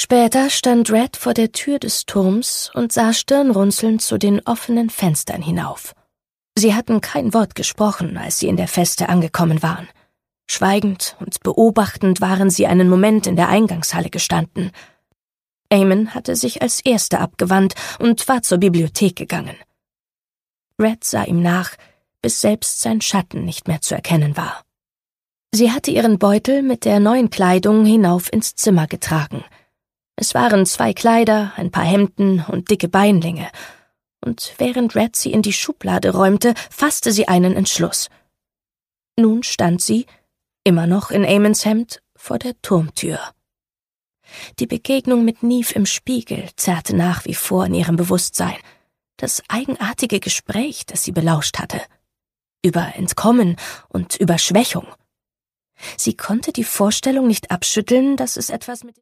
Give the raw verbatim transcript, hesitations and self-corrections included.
Später stand Red vor der Tür des Turms und sah stirnrunzelnd zu den offenen Fenstern hinauf. Sie hatten kein Wort gesprochen, als sie in der Feste angekommen waren. Schweigend und beobachtend waren sie einen Moment in der Eingangshalle gestanden. Eamon hatte sich als Erster abgewandt und war zur Bibliothek gegangen. Red sah ihm nach, bis selbst sein Schatten nicht mehr zu erkennen war. Sie hatte ihren Beutel mit der neuen Kleidung hinauf ins Zimmer getragen. Es waren zwei Kleider, ein paar Hemden und dicke Beinlinge, und während Red sie in die Schublade räumte, fasste sie einen Entschluss. Nun stand sie, immer noch in Aemons Hemd, vor der Turmtür. Die Begegnung mit Neve im Spiegel zerrte nach wie vor in ihrem Bewusstsein. Das eigenartige Gespräch, das sie belauscht hatte. Über Entkommen und über Schwächung. Sie konnte die Vorstellung nicht abschütteln, dass es etwas mit